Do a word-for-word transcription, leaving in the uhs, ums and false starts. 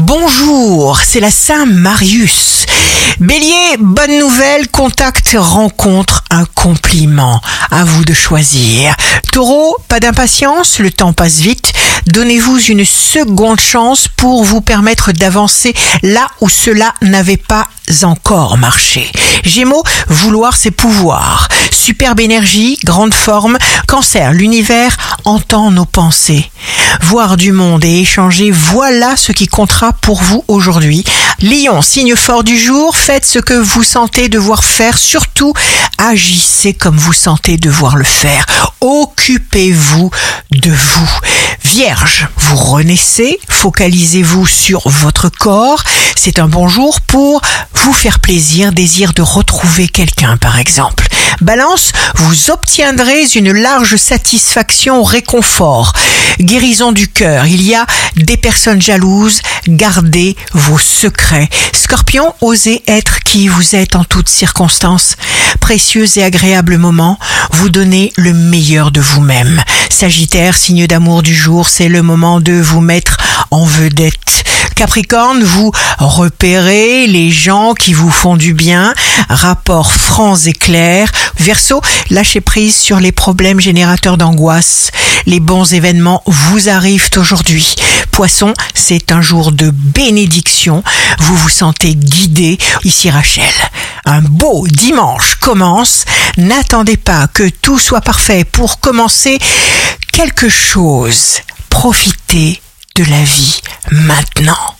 Bonjour, c'est la Saint-Marius. Bélier, bonne nouvelle, contact, rencontre, un compliment. À vous de choisir. Taureau, pas d'impatience, le temps passe vite. Donnez-vous une seconde chance pour vous permettre d'avancer là où cela n'avait pas encore marché. Gémeaux, vouloir c'est pouvoir. Superbe énergie, grande forme. Cancer, l'univers entend nos pensées. Voir du monde et échanger, voilà ce qui comptera pour vous aujourd'hui. Lion, signe fort du jour, faites ce que vous sentez devoir faire, surtout agissez comme vous sentez devoir le faire. Occupez-vous de vous. Vierge, vous renaissez, focalisez-vous sur votre corps. C'est un bon jour pour vous faire plaisir, désir de retrouver quelqu'un par exemple. Balance, vous obtiendrez une large satisfaction, réconfort, guérison du cœur. Il y a des personnes jalouses, gardez vos secrets. Scorpion, osez être qui vous êtes en toutes circonstances. Précieux et agréable moment, vous donnez le meilleur de vous-même. Sagittaire, signe d'amour du jour, c'est le moment de vous mettre en vedette. Capricorne, vous repérez les gens qui vous font du bien, rapport francs et clairs. Verseau, lâchez prise sur les problèmes générateurs d'angoisse. Les bons événements vous arrivent aujourd'hui. Poisson, c'est un jour de bénédiction. Vous vous sentez guidé. Ici Rachel. Un beau dimanche commence. N'attendez pas que tout soit parfait pour commencer quelque chose. Profitez de la vie maintenant.